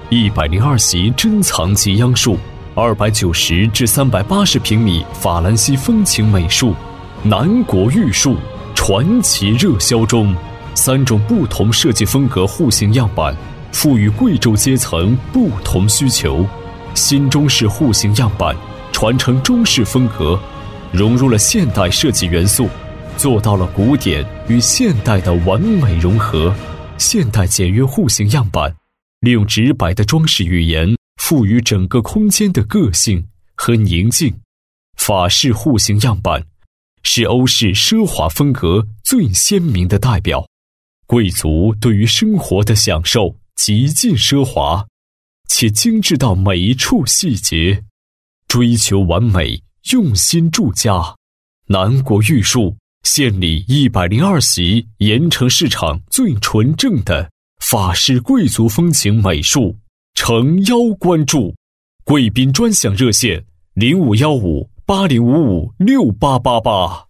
102席珍藏级央树，290至380平米法兰西风情美术，南国玉树传奇热销中，3种不同设计风格户型样板，赋予贵州阶层不同需求。新中式户型样板传承中式风格，融入了现代设计元素，做到了古典与现代的完美融合。现代简约户型样板利用直白的装饰语言，赋予整个空间的个性和宁静。法式户型样板是欧式奢华风格最鲜明的代表，贵族对于生活的享受极尽奢华，且精致到每一处细节，追求完美，用心住家。南国玉树献礼102席，盐城市场最纯正的法式贵族风情美术，诚邀关注。贵宾专享热线：051580556888。